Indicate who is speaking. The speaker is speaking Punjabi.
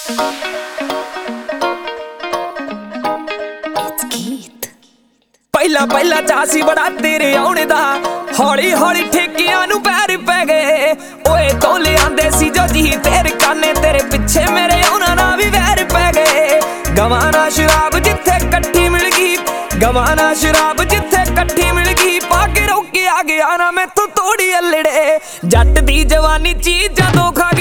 Speaker 1: ਪਹਿਲਾਂ ਪਹਿਲਾਂ ਚਾਅ ਸੀ ਬੜਾ ਤੇਰੇ ਆਉਣੇ ਦਾ, ਹੌਲੀ ਹੌਲੀ ਠੇਕਿਆਂ ਨੂੰ ਪੈਰ ਪੈ ਗਏ। ਓਏ ਤੋਂ ਲਿਆਂਦੇ ਸੀ ਜੋ ਜੀ ਤੇਰੇ ਕਾਨੇ, ਤੇਰੇ ਪਿੱਛੇ ਮੇਰੇ ਉਹਨਾਂ ਨਾਲ ਵੀ ਵੈਰ ਪੈ ਗਏ। ਗਵਾਨਾ ਸ਼ਰਾਬ ਜਿੱਥੇ ਇਕੱਠੀ ਮਿਲ ਗਈ, ਗਵਾਨਾ ਸ਼ਰਾਬ ਜਿੱਥੇ ਇਕੱਠੀ ਮਿਲ ਗਈ, ਪਾ ਕੇ ਰੋਕਿਆ ਗਿਆ ਨਾ ਮੈਥੋਂ ਤੋੜੀ ਅਲੜੇ। ਜੱਟ ਦੀ ਜਵਾਨੀ ਚੀਜ਼ ਜਦੋਂ ਖਾ